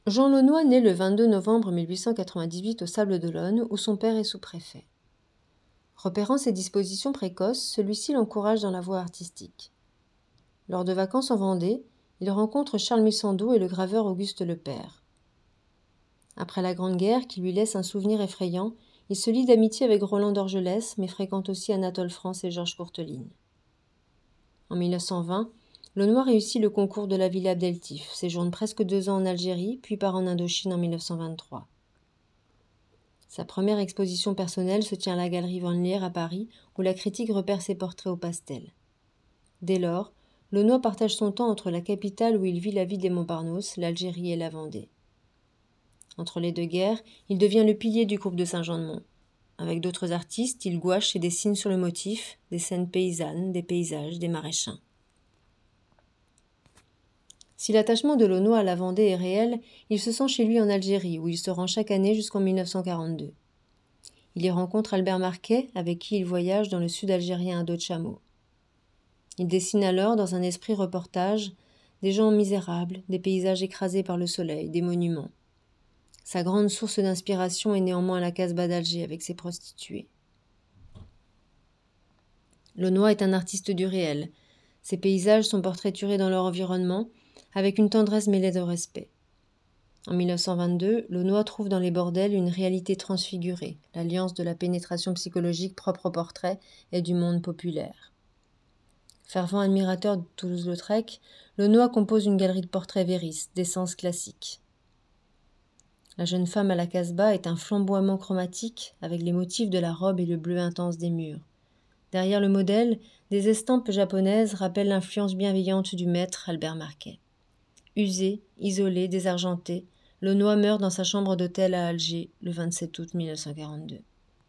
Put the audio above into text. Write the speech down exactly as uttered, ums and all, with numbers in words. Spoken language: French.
Jean Launois naît le vingt-deux novembre mille huit cent quatre-vingt-dix-huit au Sables-d'Olonne, où son père est sous-préfet. Repérant ses dispositions précoces, celui-ci l'encourage dans la voie artistique. Lors de vacances en Vendée, il rencontre Charles Missando et le graveur Auguste Lepère. Après la Grande Guerre, qui lui laisse un souvenir effrayant, il se lie d'amitié avec Roland d'Orgelès, mais fréquente aussi Anatole France et Georges Courteline. En mille neuf cent vingt, Launois réussit le concours de la Villa Abdeltif, séjourne presque deux ans en Algérie, puis part en Indochine en mille neuf cent vingt-trois. Sa première exposition personnelle se tient à la Galerie Van Leer à Paris, où la critique repère ses portraits au pastel. Dès lors, Launois partage son temps entre la capitale où il vit la vie des Montparnasse, l'Algérie et la Vendée. Entre les deux guerres, il devient le pilier du groupe de Saint-Jean-de-Mont. Avec d'autres artistes, il gouache et dessine sur le motif des scènes paysannes, des paysages, des maraîchins. Si l'attachement de Launois à la Vendée est réel, il se sent chez lui en Algérie, où il se rend chaque année jusqu'en mille neuf cent quarante-deux. Il y rencontre Albert Marquet, avec qui il voyage dans le sud algérien à dos de chameau. Il dessine alors, dans un esprit reportage, des gens misérables, des paysages écrasés par le soleil, des monuments. Sa grande source d'inspiration est néanmoins la Casbah d'Alger avec ses prostituées. Launois est un artiste du réel. Ses paysages sont portraiturés dans leur environnement, avec une tendresse mêlée de respect. En mille neuf cent vingt-deux, Launois trouve dans les bordels une réalité transfigurée, l'alliance de la pénétration psychologique propre au portrait et du monde populaire. Fervent admirateur de Toulouse-Lautrec, Launois compose une galerie de portraits véristes, d'essence classique. La jeune femme à la Casbah est un flamboiement chromatique avec les motifs de la robe et le bleu intense des murs. Derrière le modèle, des estampes japonaises rappellent l'influence bienveillante du maître Albert Marquet. Usé, isolé, désargenté, Launois meurt dans sa chambre d'hôtel à Alger le vingt-sept août mille neuf cent quarante-deux.